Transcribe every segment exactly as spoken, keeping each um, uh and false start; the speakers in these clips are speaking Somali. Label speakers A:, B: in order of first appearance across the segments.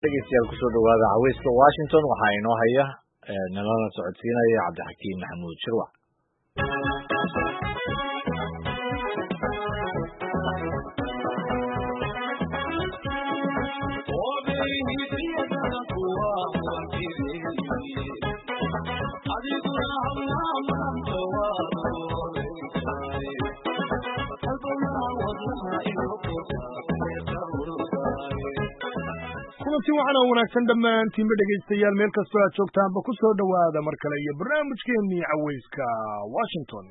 A: dhegeystayaal kusoo dhawaada Caweyska Washington waxaa inoo haya nalana socodsiinaya Cabdixakiin Maxamuud Shirwac.
B: kulanti waxaan oo wanaagsan dhammaantiinba dhegaystayaal meel kastoo aad joogtaanba ku soo dhowaada mar kale iyo barnaamijkeennii Caweyska Washington.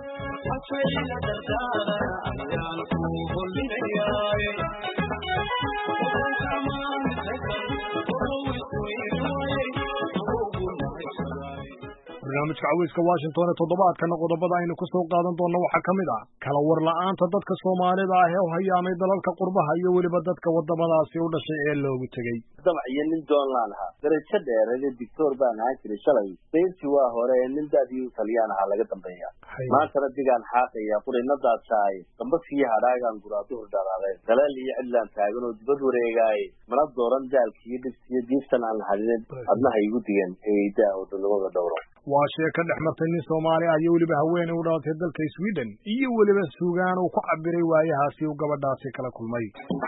B: barnaamijka Caweyska Washington ee toddobaadkan qodobada aynu ku soo qaadan doono waxaa ka mid ah kala war la'aanta dadka Soomaalida ah ee u hayaamay dalalka qurbaha iyo waliba dadka wadamadaasi u dhashay ee loogu tagay.
C: dabciyo nin doonlaan ahaa darajo dheerada dictor baan ahaan jiray shalay beerti waa hore nin daadii Taliyaan ahaa laga dambeeya maanta digaan xaaqaya qurinadaas ay dambadkii hadaagan guraadu hordaaday dalal iyo cidlaan taagan oo dibad wareegay mana dooran daalkii dhibsiyo diistan aan hadin adna haygu digan ee daa oo dalwada dhowro
B: waa sheeko dhex martay nin Soomaali ah iyo waliba haweeney u dhalatay dalka Sweden iyo waliba suugaan uu ku cabiray waayahaasi uu gabadhaasi kala kulmay.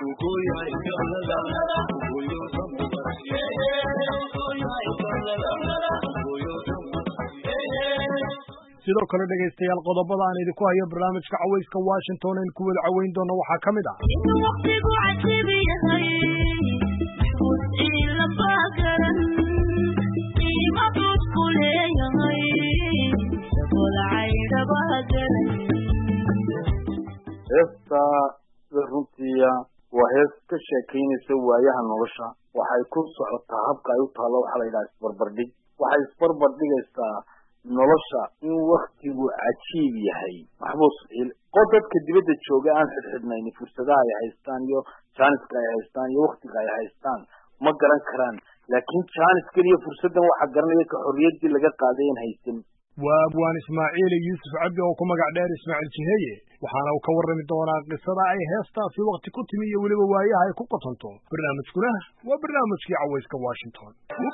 B: sidoo kale dhegaystayaal qodobada aan idinku hayo barnaamijka Caweyska Washington ee ku wada caweyn doono waxaa ka mid ah
C: heesta runtiya waa hees ka sheekaynaysa waayaha nolosha waxay ku socotaa habka ay u taalo waxa la yidhaha isbarbardhig waxay isbarbardhigaysaa nolosha in waktigu cajiib yahay maxbuus qod dadka dibadda jooga aan xidhxidhnayn fursadaha ay haystaan iyo jaaniska ay haystaan iyo waktiga ay haystaan ma garan karaan laakiin jaaniskan iyo fursadan waxa garanaya ka xorriyaddii laga qaaday in haysan
B: waa abwaan Ismaaciil Yuusuf Cabdi oo ku magac dheer Ismaaciil Jiheye waxaana uu ka warrami doonaa qisada ay heestaasi waqti ku timi iyo waliba waayaha ay ku qotonto barnaamijkuna waa barnaamijkii Caweyska Washington.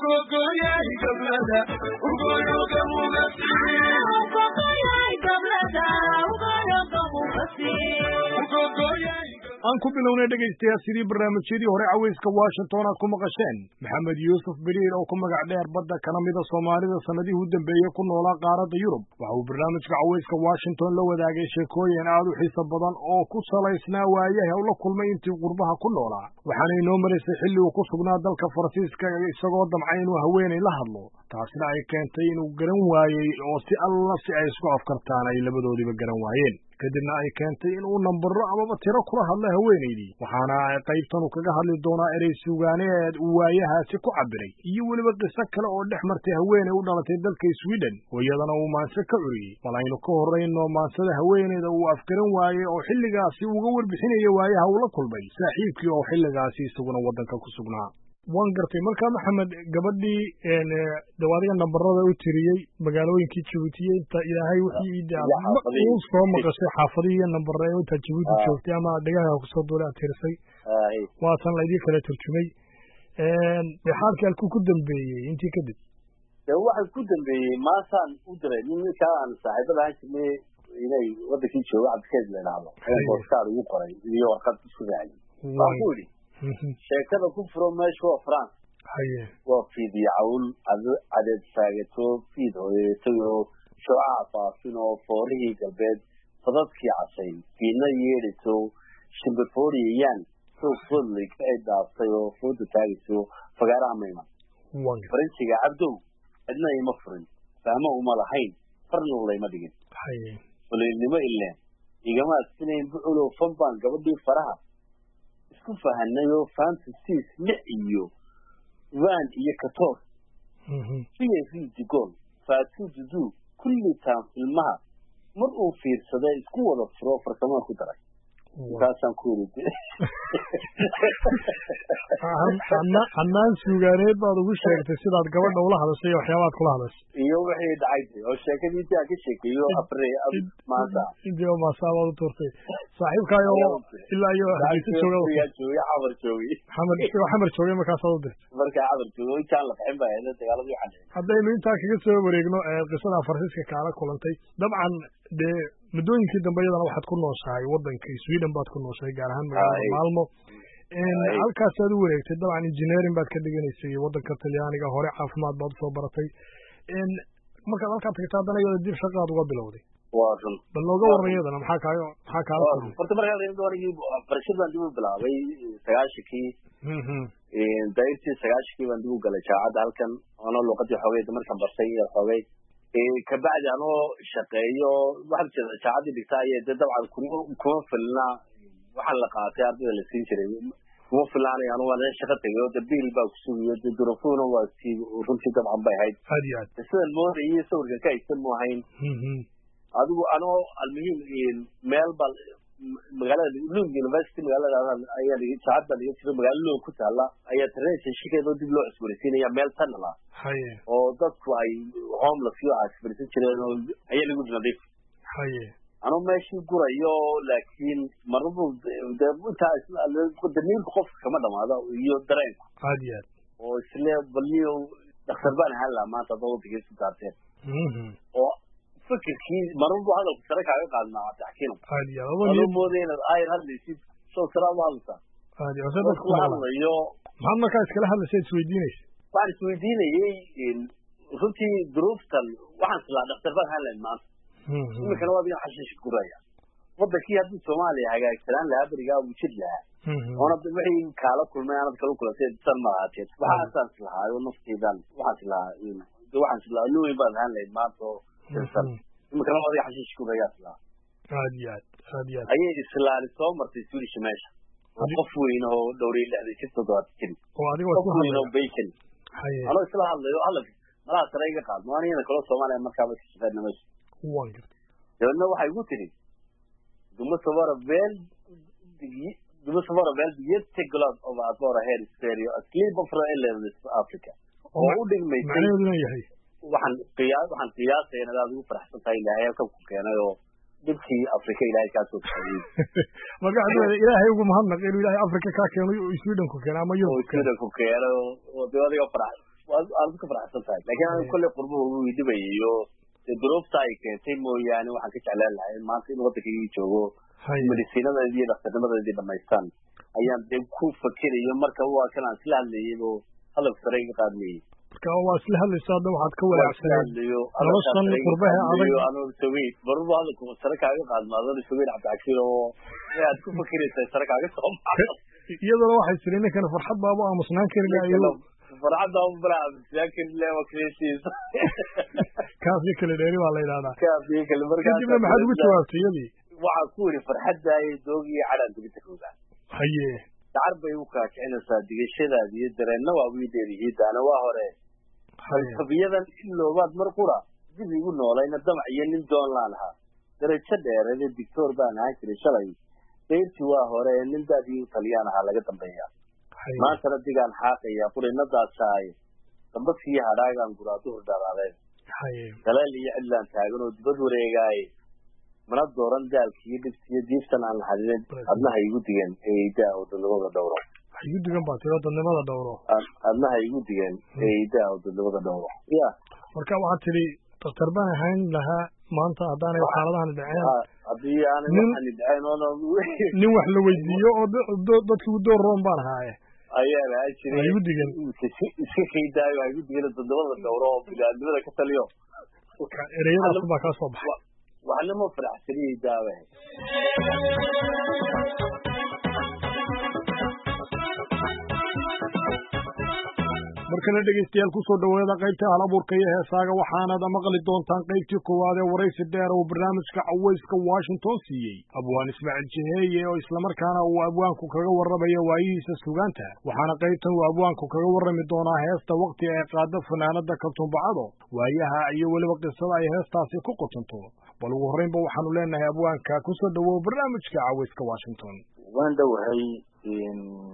B: aan ku bilownay dhegaystayaal sidii barnaamijyadii hore Caweyska Washington aad ku maqasheen Maxamed Yuusuf Biriir oo ku magac dheer badda kana mid ah Soomaalida sanadihii u dambeeyay ku noolaa qaaradda Yurub waxa uu barnaamijka Caweyska Washington la wadaagay sheekooyin aad u xiiso badan oo ku salaysnaa waayaha uu la kulmay intii qurbaha ku noolaa waxaana inoo mareysay xilli uu ku sugnaa dalka Faransiiska isagoo damcay inuu haweeney la hadlo taasina ay keentay inuu garan waayey oo si alla si ay isku afkartaan ay labadoodiba garan waayeen kadibna ay keentay in uu nambaro amaba tiro kula hadla haweeneydii waxaana ay qaybtan uu kaga hadli doonaa erey suugaaneed uu waayahaasi ku cabiray iyo weliba qiso kale oo dhex martay haweeney u dhalatay dalka Sweden oo iyadana uu maanse ka curiyey bal aynu ka horreyno maansada haweeneyda uu afgaran waayey oo xilligaasi uga warbixinaya waayaha uu la kulmay saaxiibkii oo xilligaasi isaguna waddanka ku sugnaa. waan gartay markaa Maxamed gabadhii dawaadiga nambarada u tiriyey magaalooyinkii Djibouti inta ilaahay wixii idaaday uu soo maqashay xaafadihii nambarada inta Djibouti joogtay ama deegaanka ku soo duulay tirsay waa tan la idin kala turjumay ee xaalkii ku dambeeyay intii kadib
C: waxa ku dambeeyay maasaan u diray ninka aan saaxiibada hayay inay wadankii jooga Cabdikeed leeyahay oo booskaar ugu qoray iyo warqad isku raacay waa sheekada ku furo meesha waa France
B: haye
C: waa fiidiyawl adeed saagato fiid hooyatayo shuca faafino foorihii galbeed fadadkii casay fiina yeedhito shimbirfooriyaan soo fudlig ay daaftay oo fooda taagayso fagaaraha mayma faransiga cabdow cidna ima furin fahmo uma lahayn farna ulayma dhigin
B: haye
C: walaynimo ileen igama asinayn buculo fanbaan gabadhii faraha isku fahanayo fantasies lix iyo van iyo katoor fiye fiye gool faatu dudu kulli taan filmaha mar uu fiirsaday isku wada furo farsamada ku daray taasaan ku yiri
B: anna annaan suugaaneed baad ugu sheegtay sidaad gabadha ula hadashay waxyaabaad kula hadashay
C: iyo wixii dhacay oo sheekadiisii aan ka sheekeeyo afre maanta
B: iyo maasaaba u turtay saaxiibkaayo ilaa iyo hadii jooga
C: yaa jooga xamar joogi
B: xamar xamar jooga markaas oo dirtay
C: marka xamar jooga intaan la bixin baa inta dagaaladii xalay
B: haddaynu intaa kaga soo wareegno qisada Faransiiska kaala kulantay dabcan de muddooyinkii dambe iyadana waxaad ku nooshahay waddanka Sweden baad ku nooshahay gaar ahaan magaalada Malmo in halkaas aad u wareegtay dabcan engineering baad ka dhiganaysay waddanka Talyaaniga hore caafimaad baad soo baratay in markaad halkaa tagtay haddana iyada dib shaqaad uga bilowday
C: waa run
B: bal looga warramay iyadana maxaa kaaga maxaa kaala kulmay
C: horta markaa iyada warigii barashadaan dib u bilaabay sagaashikii in dayrtii sagaashikii baan dib u galay jaamacadda halkan oo luqadii xoogay markaan bartay iyo xoogay ee ka bacdi anoo shaqeeyo waxa jira jaamacadii dhigtay ee dabcan kuma kuma filna waxa la qaatay ardayda la siin jiray kuma filna anoo waan shaqo tagay oo dabiil baa ku sugiyo duruufuuna waa si runtii dabcan bay hayd
B: hadiyad
C: sida mooday iyo sawirka ka aysan mu ahayn adigu anoo almuhiim meel bal magaalada Lund University magaalada ayaa jaamacadda laga jiro magaalada ku taala ayaa tareen shaqeedo dib loo cusboonaysiinaya meel tan la
B: haye
C: oo dadku ay homeless iyo asbirsan jireen oo ayaa lagu nadiif
B: haye
C: anoo meeshii gurayo laakiin marbu inta qodaniin qof kama dhamaado iyo dareen
B: hadiyad
C: oo isla baliyo dhakhtar baan hala maanta dawladda ku taarteen oo fikirkii marbu hadal sare kaaga qaadnaa taxkiin
B: hadiyad
C: oo moodeen ay hadlaysid soo taraaba halka
B: hadiyad oo dadku hadlayo maxamed markaa iskala hadlaysid isweydiinaysa
C: baan isweydiinayay runtii duruuftan waxaan isla dhakhtar baan hala maanta imikana waa biyo xashiish guraya wadankii haddii Soomaaliya hagaagsanaan lahaa bariga ugu jir lahaa ona wixii kala kulmay aanad kala kulantay tan ma ahaatee waxa asaas lahaa oo naftiidan waxa lahaa waxa lahaa loo baan hala maanta imikana waa biyo xashiish guraya
B: hadiyad hadiyad
C: ayay islaali soo martay Swedish meesha qof weyn oo dhowray lixdan iyo toddoba jir
B: oo adiga ku
C: hadlayo bacon haye ano isla hadlayo hadal mala tarayga qaad ma anina kala Soomaaliya markaa ba shaqeynaa meesha
B: waan gartay
C: dadna waxay ugu tiri duma sabara beel digi duma sabara beel digte glad of adora head stereo a sleep of in Africa oo u dhigmay
B: macnaheedu yahay
C: waxaan qiyaas waxaan qiyaasay inaad ugu faraxsan tahay ilaahay ka ku keenay oo dibkii Afrika ilaahay ka soo qaadiyay
B: marka hadda ilaahay ugu mahadnaq inuu ilaahay Afrika ka keenay oo Sweden ku keenay ama Europe
C: ku keenay ku keenay oo dawladda farax aad ku faraxsan tahay laakiin kulli qurbuhu uu dibayo duruufta ay keentay mooyaane waxaan ka jeclaan lahaa maanta in waddankii joogo medicine-da iyo dhakhtarnimada dhamaystaan ayaan dib ku fakirayo marka waa kan aan isla hadlayay oo hadal sare ka qaadnay
B: marka waa isla hadlaysaa hadda waxaad ka wanaagsanay noloshan qurbaha adag
C: anoo sawir barba hadal ku sare kaaga qaadmaado sawir cabdi oo aad ku fakiraysaa sare kaaga soo
B: iyadoo waxay jireen kan farxad baaba aamusnaan karin ayuu
C: farxadda oo baraha laakiin leewa kriisiis
B: kaasi kale dheeri waa la yiraahdaa
C: kaasi kale markaa
B: kadib maxaad ugu jawaabtay yadii
C: waxa ku yiri farxadda ay doogiye calan dibita kooda
B: haye
C: darbay u ka keenaysaa digashadaada iyo dareenna waa wiideedii daana waa hore habiyadan iloobaad mar qura dib igu noolayna damac iyo nin doon laanaha darajo dheerada doctor baan ahaan jiray shalay deerti waa hore nin daadii Talyaanaha laga dambeeyaa maanta digaan xaaqaya qurinadaasay damba fi hadaagan guraado hordaaday haye dalal iyo cidlaan taagan oo dibad wareegay mana dooran daalkii dhibsiyo diiftan aan hadleen adna hay igu digan eeyda oo dadwada dhowro
B: hay igu digan baa tiro dadnimada dhowro
C: adna hay igu digan eeyda oo dadwada dhowro ya
B: marka waxa tiri doctor baan ahayn lahaa maanta hadaan xaaladahan dhaceen
C: hadii aan waxaan dhaceen oo
B: nin wax la weydiiyo oo dadku door roon baan ahaay
C: ayaa la jiray
B: igu digan
C: iska qiidaayo ay igu digan dadwada dhowro oo bilaadnimada ka taliyo
B: ereyadaas baa ka soo baxay
C: waxna ma faraxsaniyay daawe
B: marka markale dhegeystayaal kusoo dhawaada qaybta hal abuurka iyo heesaaga waxaanad maqli doontaan qaybtii koowaad ee waraysi dheer oo barnaamijka cawayska Washington siiyey abwaan Ismaaciil Jiheeye oo isla markaana uu abwaanku kaga warramayo waayihiisa suugaanta waxaana qaybtan uu abwaanku kaga warrami doonaa heesta waqti ay qaado fanaanada Kaltuun Bacado waayaha iyo waliba qisada ay heestaasi ku qotonto bal ugu horreynba waxaanu leenahay abwaanka kusoo dhawow barnaamijka cawayska Washington
C: waan dhawahay in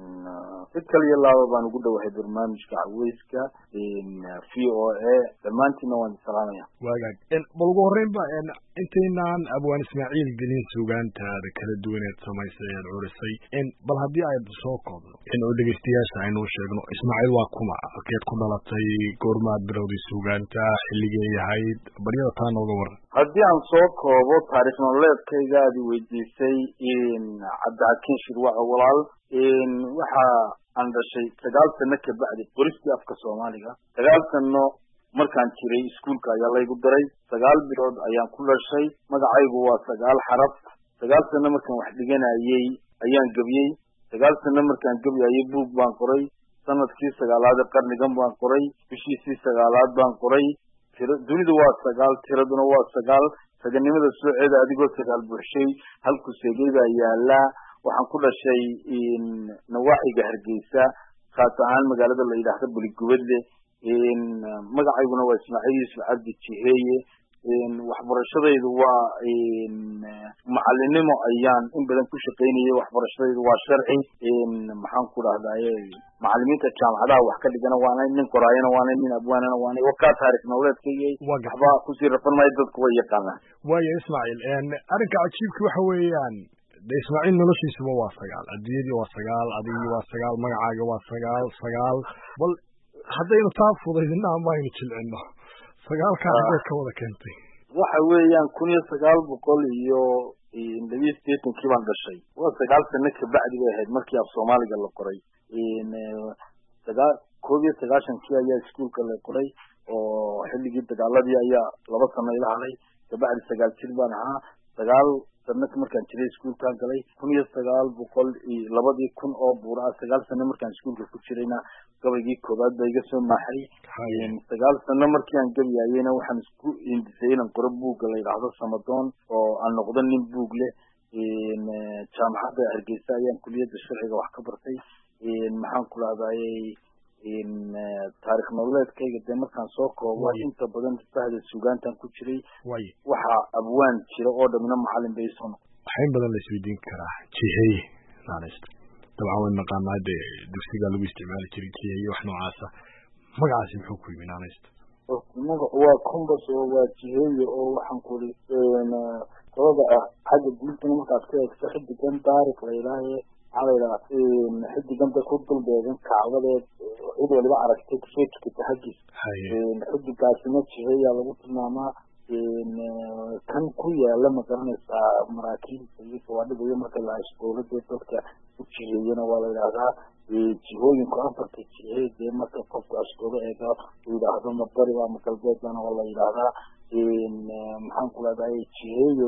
C: fikir iyo laabo baan ugu dhawahay barnaamijka cawayska in V O A dhammaantiin waan salaamaya
B: waagaag in bal ugu horreynba in intaynaan abwaan Ismaaciil gelin suugaantaada kala duwaneed samaysay ee curisay in bal haddii ay soo koobno in oo dhegeystayaasha aynu sheegno Ismaaciil waa kuma halkeed ku dhalatay goormaad bilowday suugaanta xilligee yahayd baryada taa nooga waran
C: haddii aan soo koobo taariikh nololeedkayga aad weydiisay in Cabdixakiin Shirwac walaal in waxa aan dhashay sagaal sano ka bacdi qoristii afka Soomaaliga sagaal sano markaan jiray iskuulka ayaa la igu daray sagaal bilood ayaan ku dhashay magacaygu waa sagaal xaraf sagaal sano markaan wax dhiganayay ayaan gabiyay sagaal sano markaan gabiyay buug baan qoray sanadkii sagaalaad qarnigan baan qoray bishii sagaalaad baan qoray dunidu waa sagaal tiraduna waa sagaal saganimada soo ceeda adigoo sagaal buuxshay halku seegayda yaala waxaan ku dhashay in nawaaxiga Hargeysa khaas ahaan magaalada la yiraahdo Buligubadle in magacayguna waa Ismaaciil Yuusuf Cabdi Jiheeye in waxbarashadaydu waa in macallinimo ayaan in badan ku shaqeynayay waxbarashadaydu waa sharci in maxaan ku raahdaa macallimiinta jaamacadaha wax ka dhigana waana nin qoraayana waana nin abwaanana waana waqti taariikh nololeedkayay waxba ku sii rafan dadku way yaqaanaan
B: waayo Ismaaciil in arinka cajiibka waxa weeyaan Ismaaciil noloshiisuba waa sagaal adiyadii waa sagaal adigii waa sagaal magacaaga waa sagaal sagaal bal haddaynu taa fudaydina ama aynu jilcino sagaalka hadda ka wada keentay
C: waxa weeyaan kun iyo sagaal boqol iyo laba sideetankii baan dhashay waa sagaal sano ka bacdi bay ahayd markii af Soomaaliga la qoray in sagaal koob iyo sagaashankii ayaa iskuulka la qoray oo xilligii dagaaladii ayaa laba sano ila halay kabacdi sagaal jir baan ahaa sagaal sano markaan jiray iskuulka galay kun iyo sagaal boqol iyo labadii kun oo buura sagaal sano markaan iskuulka ku jirayna gabaygii koobaad bay iga soo maaxay sagaal sano markii aan gabayayna waxaan isku indisay inaan qoro buugga la yiraahdo Samadoon oo aan noqdo nin buug leh in jaamacadda Hargeysa ayaan kulliyadda sharciga wax ka bartay in maxaan ku raadayay in taariikh nololeedkayga de markaan soo koobo inta badan fahda suugaantan ku jiray waxa abwaan jira oo dhamina macallin bay soo
B: waxay badan la isweydiin karaa Jiheeye naanaysta dabcan waan naqaanaa de dugsiga lagu isticmaali jiray Jiheeye wax noocaas ah magacaasi muxuu ku yimid naanaysta
C: magacu waa kumbas oo waa Jiheeye oo waxaan ku leeyahay sababa ah xagga diinta markaad ka eegto xidigan taariikh la ilaahay على إن حد جنب كتب بين كعبة إذا اللي بعرف تكفيت كتحجز إن حد قاسمات هي على وقتنا ما إن كان كويا لما كان مراكين في فواد بيوم كلا أسبوع ده توكا تشيلنا ولا هذا تشيلون كلام فتشيل ده ما تفوق أسبوع هذا وإذا هذا مطر ومكلبات أنا ولا إذا هذا إن محن كلا ده تشيل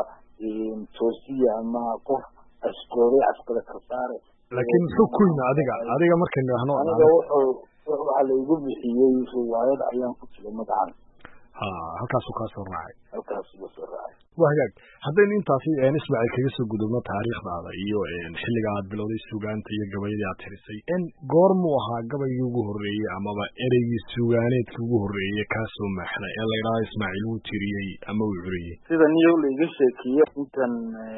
C: وإن توصية ما قف أسكوري أسكوري كسارة
B: لكن شو كلنا أديك أديك مركن هنا
C: أنا وح على يقول بحيي في وايد أيام كتير مدعم
B: ها هكذا كاسر راعي
C: هكذا كاسر راعي
B: وهيك هذين أنت في نسمع الكيس وجودنا تاريخ هذا إيوه إن حلقة قاعد بلودي السوقان تيجي قبيلة عترسي إن قرموها قبل يوجه الرئي أما بأري السوقانات يوجه الرئي كاسو محنا إلا يرى إسماعيل وتريي أما وعري
C: إذا نيو ليش كيا إنتن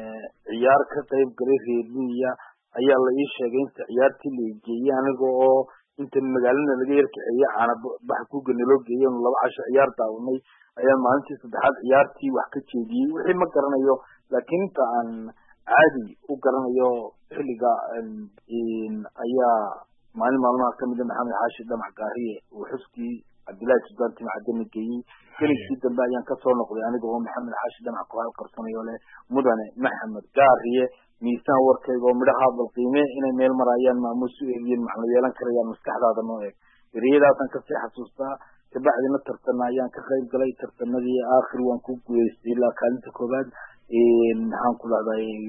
C: عيار كتيب قريب هيدنيا أيا الله إيش جين عيار تلي جي أنا جو أنت مجالنا اللي غير كعيا أنا بحكوا جنلوج جي أنا الله عش عيار تاوني أيا ما أنت صدقات عيار تي وحكي تيجي وحين ما كرنا يو لكن كان عادي وكرنا يو اللي جا إن أيا ما لي معلومة كم ده محمد حاشد ده محكاريه وحسكي عبد الله سلطان مع الدنيا كي كل شيء ده بقى ينكسر نقول يعني جو محمد حاشد ده مع قوال قرصاني ولا مدنة محمد قاريه ميسان وركي ومده هذا القيمة إن ميل مرايان مع مسؤولين محليان كريان مستحد هذا النوع ريدا تنكسر حسوستا كبعد ما ترتنا يان كخيل قلي ترتنا دي آخر وانكوب ويستيلا كانت كوباد إن هنقول هذا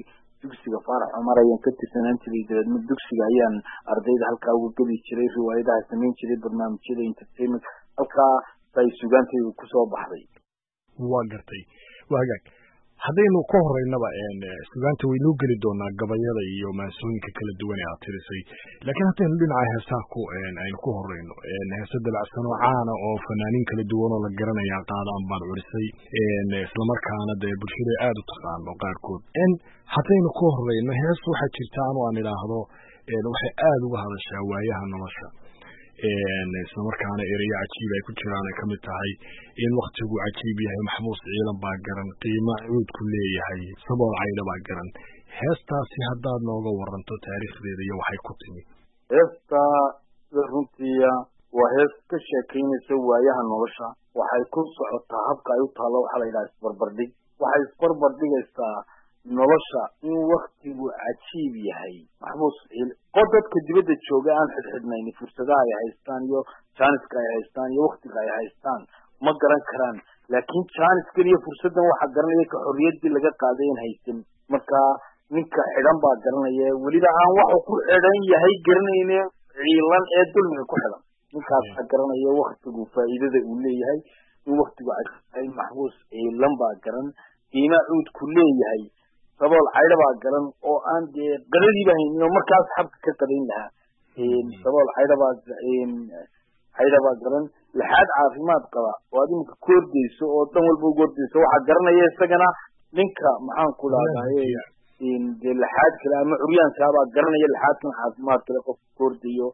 C: dugsiga Faarax Cumar ayaan ka tirsanaan jiray dabeedna dugsiga ayaan ardayda halkaa uga geli jiray riwaayadaha samayn jiray barnaamijyada entertainment halkaa ay sugaantaydu ku soo baxday
B: waa gartay waa hagaag haddaynu ka horeynaba sugaanta waynu geli doonaa gabayada iyo maansooyinka kala duwan ee aad tirisay laakiin haddaynu dhinaca heesaha ku aynu ku horeyno heesa dabacsan oo caana oo fanaaniin kala duwan oo la garanaya qaadaan baad curisay islamarkaana dee bulshada aada u taqaano qaarkood haddaynu ka horeyno hees waxaa jirta anu aan idhaahdo waxay aada uga hadashaa waayaha nolosha islamarkaana ereyo cajiib ay ku jiraan ay kamid tahay in waktigu cajiib yahay maxbuus ciidan baa garan qiimo cuudku leeyahay sabool caydha baa garan heestaasi haddaad nooga waranto taariikhdeeda iyo waxay ku timi
C: heesta runtiya waa hees ka sheekaynaysa waayaha nolosha waxay ku socotaa habka ay u taalo waxaa la yidhaha isbarbardhig waxay isbarbardhigaysaa nolosha in waktigu cajiib yahay maxbuus oo dadka dibadda jooga aan xidhxidhnayn fursadaha ay haystaan iyo jaaniska ay haystaan iyo waktiga ay haystaan ma garan karaan laakiin jaaniskan iyo fursaddan waxa garanaya ka xorriyaddii laga qaaday in haysan marka ninka xidhan baa garanaya weliba aan waxu ku xidhan yahay garanayne ciilan ee dulmiga ku xidhan ninkaasaa garanaya waktigu faa'iidada uu leeyahay in waktigu cajiib maxbuus ciilan baa garan qiima cuudku leeyahay sabool caydha baa garan oo aan dee qadadiiba haynin oo markaas xabka ka qadayn lahaa sabool caydha baa caydha baa garan laxaad caafimaad qaba oo aad iminka ku ordayso oo dhan walba ugu ordayso waxaa garanaya isagana ninka maxaan ku dhahdaye dee laxaad kale ama curyaankaabaa garanaya laxaadkan caafimaad kale qofka ku ordayo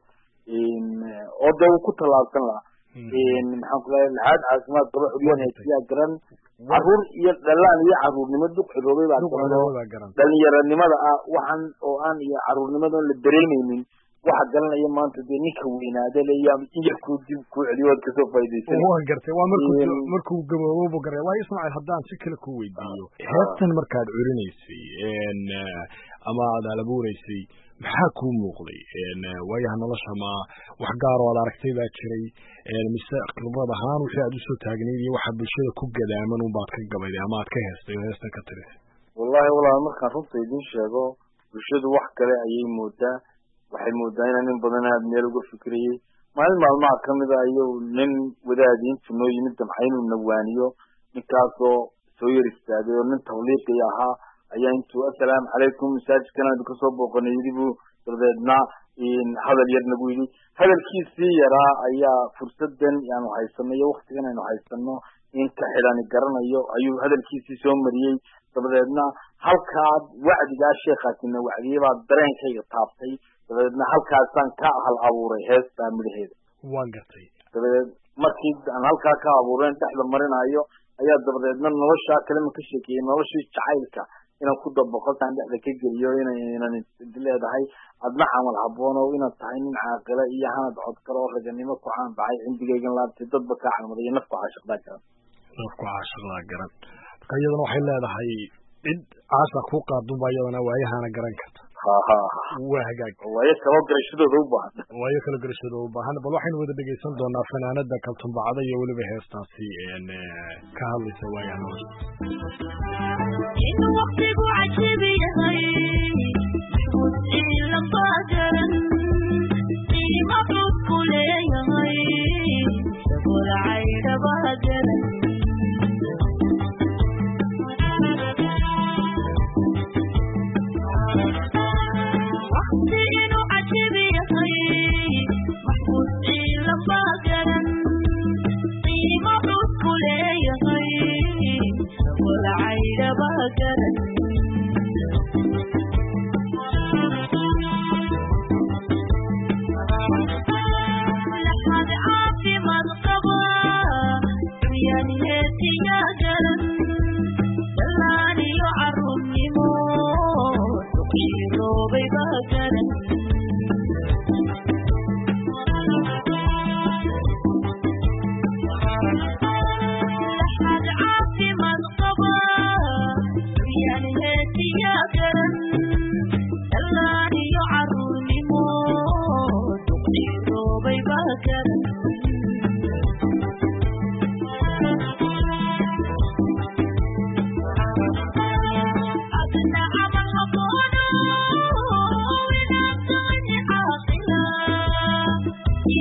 C: oo dee uu ku tallaabsan lahaa maxaan ku dhahay laxaad caafimaad qaba curyaan haysiyaa garan caruur iyo dhalaan iyo caruurnimo duq ciroobay baa garan dhalinyaranimada ah waxaan oo aan iyo caruurnimadan la dareemaynin waxa garanaya maanta dee ninka weynaada leeya injarkuu dib kuu celiyo waad kasoo faa'iidaysan
B: waa gartay waa markuu markuu gaboobo garay waa ismaaciil haddaan si kale ku weydiiyo heestan markaad curinaysay ama aad alabuunaysay maxaa kuu muuqday waayaha nolosha ma wax gaar oo aad aragtay baa jiray mise khibrad ahaan wixii aad usoo taagnayd iyo waxa bulshada ku gadaaman unbaad ka gabayday ama aad ka heestay oo heestan ka tirisay
C: wallahi walaal markaan runta idiin sheego bulshadu wax kale ayay moodaa waxay moodaa inaan nin badan aad meel uga fikirayay maalin maalmaha kamid a iyo nin wadaadiintu noo yimid damca inuu nawaaniyo ninkaasoo soo yar istaagay oo nin tawliiqii ahaa ayaa intuu assalaamu calaykum masaajidkan aynu kasoo booqanay yidhi buu dabadeedna hadal yar nagu yidhi hadalkiisii yaraa ayaa fursadan aanu haysano iyo waktigan aynu haysano in ka xidhani garanayo ayuu hadalkiisii soo mariyey dabadeedna halkaad wacdigaa sheekhaasina wacdiyey baa dareenkayga taabtay dabadeedna halkaasaan ka hal abuuray heestaa midhaheeda
B: waa gartay
C: dabadeed markii aan halkaa ka abuureen dhexda marinayo ayaa dabadeedna noloshaa kalema ka sheekeeyey noloshii jacaylka inaan ku dabaqotaan dhexda ka geliyo inaynan leedahay adna camal haboono inaad tahay nin caaqila iyo hanad codkale oo raganimo ku caan baxay cindigaygan laabtay dadba kaa calmaday iyo nafku caashiqdaa garan
B: nafku caashiqdaa garan marka iyadana waxay leedahay cid caasa ku qaadunba iyadana waayahana garan karta
C: ha ha
B: waa hagaag
C: waayo kala garashadooda u baahan
B: waayo kala garashadooda u baahan bal waxaynu wada dhegeysan doonaa fanaanada kaltumbacada iyo weliba heestaasi ka hadlaysa waayaha nolosha
D: waqtigu cajiib yahay la qadaran qiimo cusku leeyahay sabool caydha baa garan Adna amal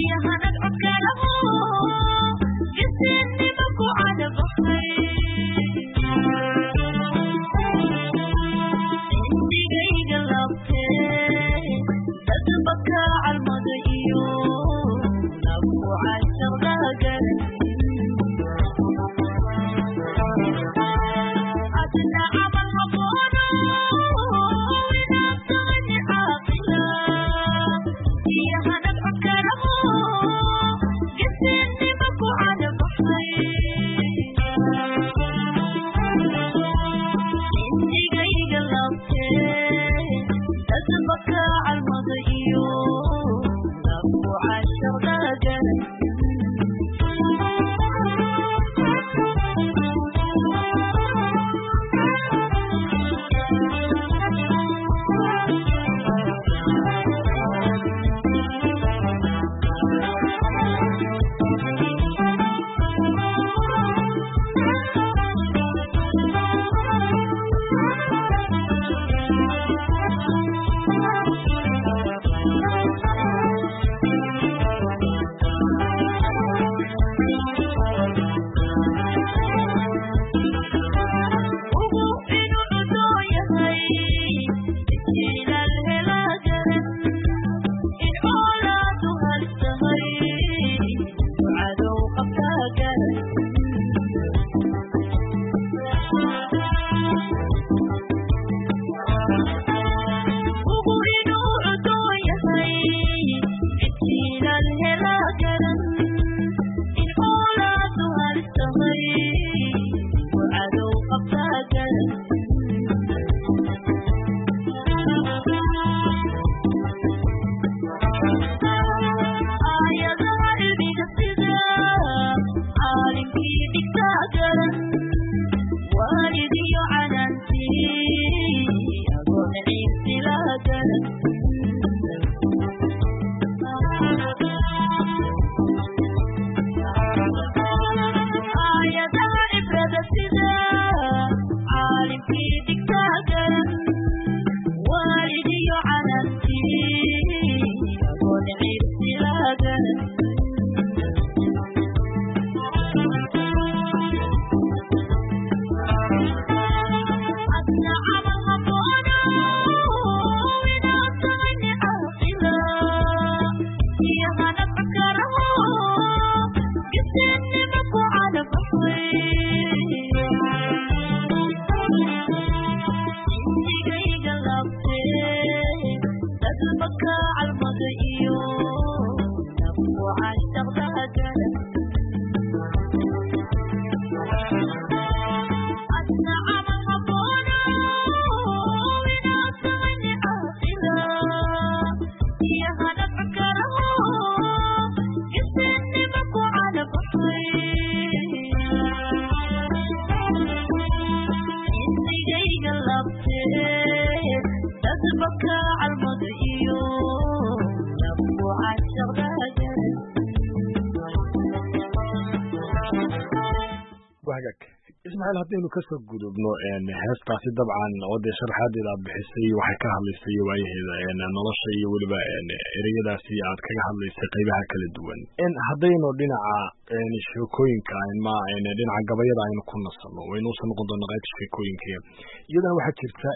B: ismaaciil haddaynu kasoo gudubno heestaasi dabcan wadee sharaxaadeeda aad bixisay waxay ka hadlaysay waayaheeda nolosha iyo weliba ereyadaasi aad kaga hadlaysay qaybaha kala duwan haddaynu dhinaca sheekooyinka ma dhinaca gabayada aynu ku nasano waynu usan noqon doona qaybta sheekooyinka iyadana waxaa jirta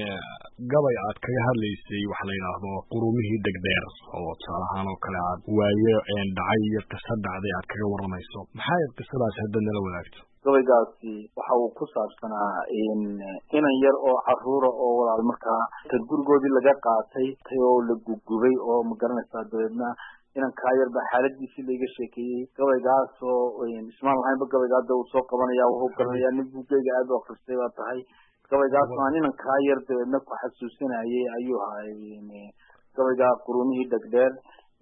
B: gabay aad kaga hadlaysay waxa la yidhaahdo qurumihii degdeer oo tusaale ahaan oo kale aad waayo dhacay iyo qiso dhacday aad kaga waramayso maxay qisadaasi haddaad nala wadaagto
C: gabaygaasi waxa uu ku saabsanaa inan yar oo caruura oo walaal markaa tad gurigoodii laga qaatay tay oo la gugubay oo magaranaysaa dabeedna inankaa yar baa xaaladiisii laiga sheekeeyey gabaygaas oo ismaan lahaynba gabayga hadda uu soo qabanaya wuxuu garanayaa nin buugeyga aad u akristay baa tahay gabaygaas aan inankaa yar dabeedna ku xasuusinayay ayuu ahay gabayga qurumihii dhegdheer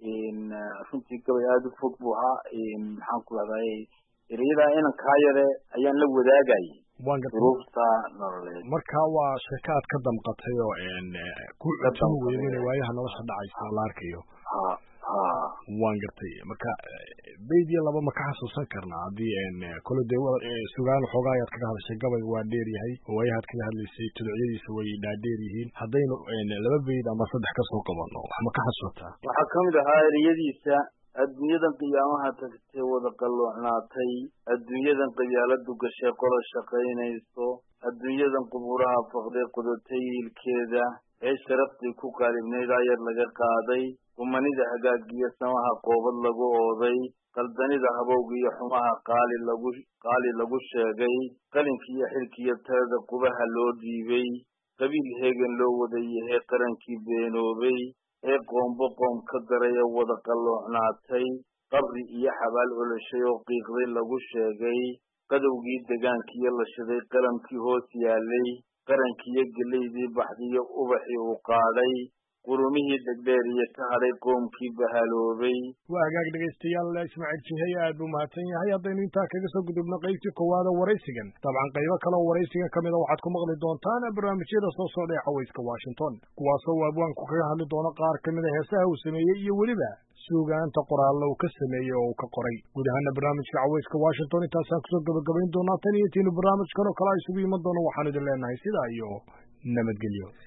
C: runtii gabay aada u fog buu ahaa maxaan ku rahday ereyada inankaa yare ayaan la wadaagayay duruufta nololeed
B: marka waa sheeko aad ka damqatay oo ku codsan weydina waayaha nolosha dhacaysa la arkayo
C: ha ha
B: waan gartay marka bayd iyo laba ma ka xasuusan karnaa haddii kole dee sugaan xoogaa ayaad kaga hadashay gabayga waa dheer yahay waayahaad kaga hadlaysay tuducyadiisa way dhaadheer yihiin haddaynu laba bayd ama saddex kasoo qabanno wax ma ka xasuusataa
C: waxaa kamid ahaa ereyadiisa adduunyadan qiyaamaha tagtay wada qalloocnaatay adduunyadan qabyaaladu gashay qola shaqaynayso adduunyadan quburaha faqday qodotay ilkeeda ee sharaftii ku qaalibnayd ayar laga qaaday kumanida hagaagiyo samaha qoobad lagu ooday qaldanida habowga iyo xumaha qaali lagu qaali lagu sheegay qalinkiiyo xilkiiyo talada qubaha loo dhiibay qabiil heegan loo wada yahay qarankii beenoobay ee qoombo qoom ka daray ee wada qalloocnaatay qabri iyo xabaal olashay oo qiiqday lagu sheegay qadowgii degaankiiyo la shiday qalamkii hoos yaalay qarankiiyo gelaydii baxdiyo ubaxii uu qaadhay qurumihii dhegdheer iyo ka hadhay qoomkii bahaloobay
B: waa hagaag dhegaystayaal ismaaciil jihey aad buu mahadsan yahay haddaynu intaa kaga soo gudubno qaybtii koowaada waraysigan dabcan qaybo kale oo waraysigan ka mida waxaad ku maqli doontaan barnaamijyada soo socda ee cawayska washington kuwaasoo uu abwaanku kaga hadli doono qaar ka mida heesaha uu sameeyey iyo weliba suugaanta qoraalla uu ka sameeyey oo uu ka qoray guud ahaana barnaamijka cawayska washington intaasaan kusoo gabagabayn doonaa tan iyo tiinu barnaamijkan oo kale a isugu iman doono waxaan idin leenahay sidaa iyo nabadgelyo